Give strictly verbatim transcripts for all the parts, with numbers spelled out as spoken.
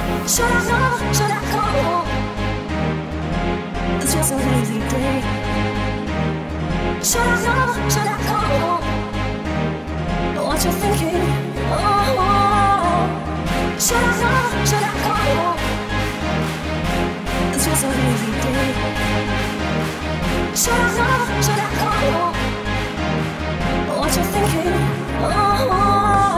Should I go? Should I go? It's just a lazy day. Should I go? Should I go? What you thinking? Oh, should I go? Should I go? It's just a lazy day. Should I go? Should I go? What you thinking? Oh.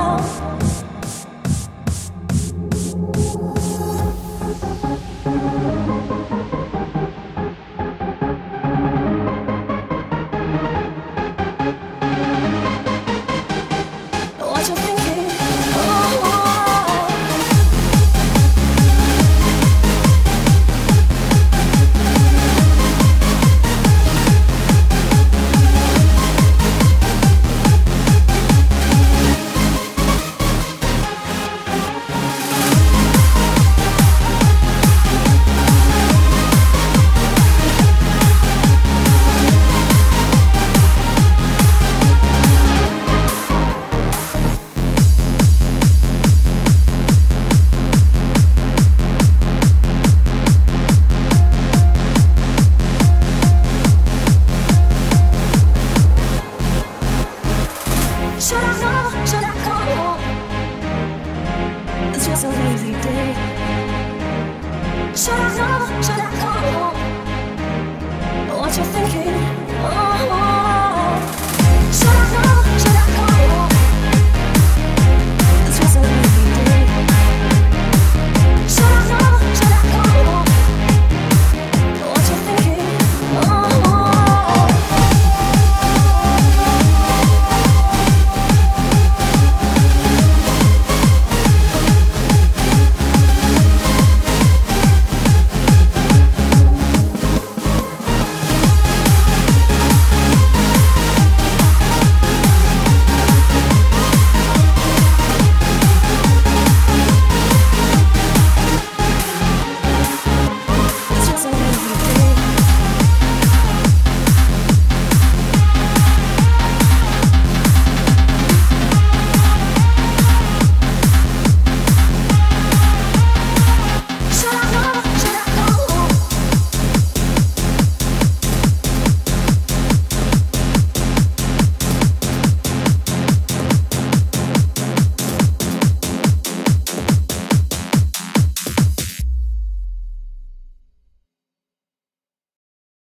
Should I go? Should I go? It's just a lazy day. Should I go? Should I go? What you thinking?